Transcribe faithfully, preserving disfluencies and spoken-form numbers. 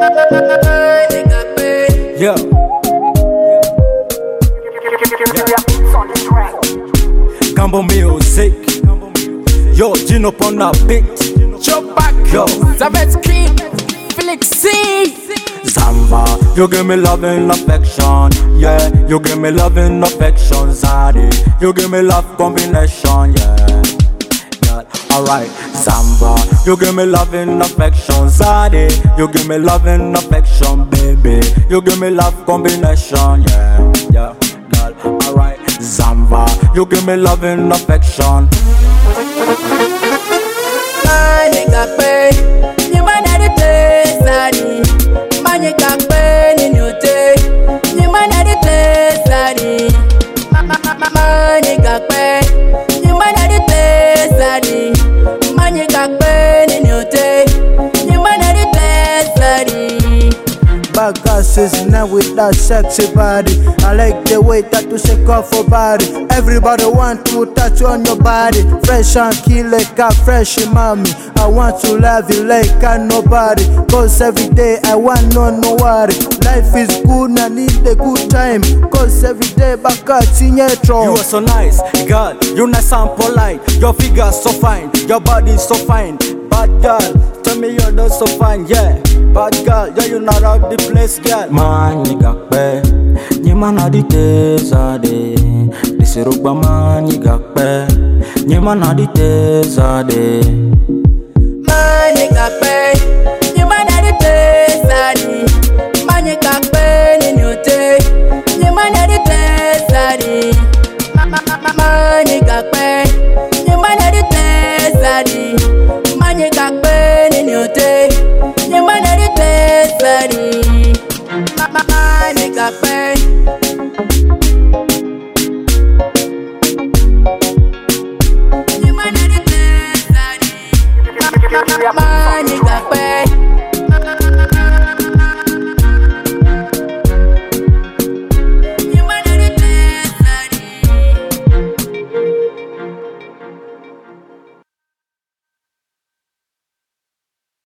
Yeah. Gambo music. Yo, Gino on the beat. Chop back, Yo. Zavetsky, Felix C. Zamba, you give me love and affection. Yeah, you give me love and affection. Zadi, you give me love combination. Yeah, yeah. Alright, Zamba, you give me love and affection. Zadi, you give me love and affection, baby. You give me love combination. Yeah, yeah, girl. Alright, Zamba, you give me love and affection. Bad girls is now with that sexy body. I like the way that you shake off your body. Everybody want to touch on your body. Fresh and kill like a fresh mommy. I want to love you like a nobody. Cause every day I want no no worry. Life is good and I need a good time. Cause every day back at Sinetro. You are so nice, girl. You nice and polite. Your figure so fine. Your body so fine. Bad girl, tell me you're not so fine, yeah. Bad girl, yeah, you not out the place, girl. Man, nigga, pe. Ni mana di teza de. Disi rugba man, nigga, pe. Ni mana di teza de. Man, nigga, pe. Ni mana di teza de. Man, nigga, pe. Ni nyote. Ni mana di teza de. Man, nigga, pe. Ni mana di teza de. Man, nigga, pe. Ni nyote. Ni mana di teza de. Man, nigga, pe. Ni mana di teza de. Man, nigga, pe.